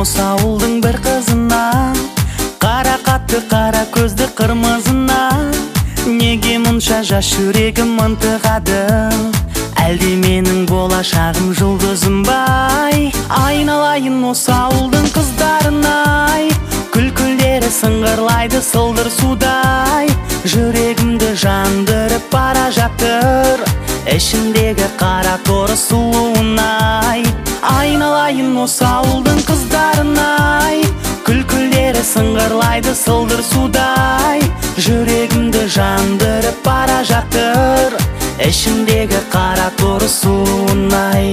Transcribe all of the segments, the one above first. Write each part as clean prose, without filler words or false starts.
осы ауылдың бір қызына, қара қатты қара көзді қырмызына. Неге мұнша жас жүрегім ынтығады? Әлде менің болашағым жұлдызым бай? Айналайын осы ауылдың қыздарынай, күлкілдері сыңғырлайды сылдыр судай. Жүрегімді жандырып бара жатыр, ішіндегі қара торы сұлуынай. Айналайын осы ауылдың қыздарынай, күлкілдері сыңғырлайды сылдыр судай. Жүрегімді жандырып бара жатыр, ішіндегі қара торы сұлуынай.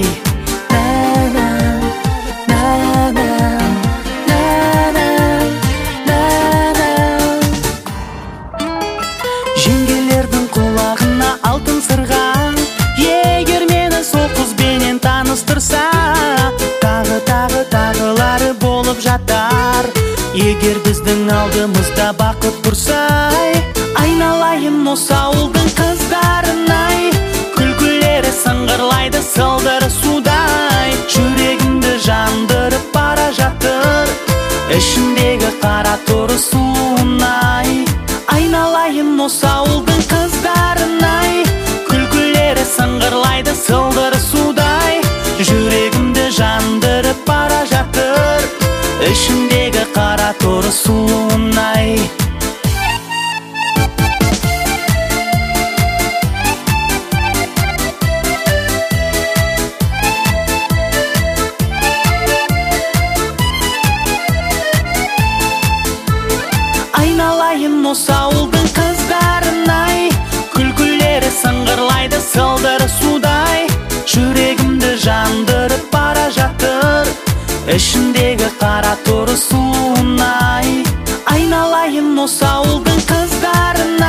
Жеңгелердің құлағына алтын сырға, егер мені сол қызбенен таныстырса, тағылары болып жатар. Егер біздің алдымызда бақыт тұрса, айналайын осы ауылдың қыздарынай, күлкілері сыңғырлайды сылдыр судай. Жүрегімді жандырып бара жатыр, ішіндегі қара торы суынай. Айналайын осы ауылдың қыздарынай, күлкілері сыңғырлайды сылдыр судай. Жүрегімді жандырып бара жатыр, ішіндегі қара торы суынай. Айналайын осы ауылдың қыздарынай, күлкілері сыңғырлайды сылдыр судай. Жүрегімді жандырып бара жатыр, ішіндегі қара торы суынай. Айналайын осы ауылдың қыздарынай.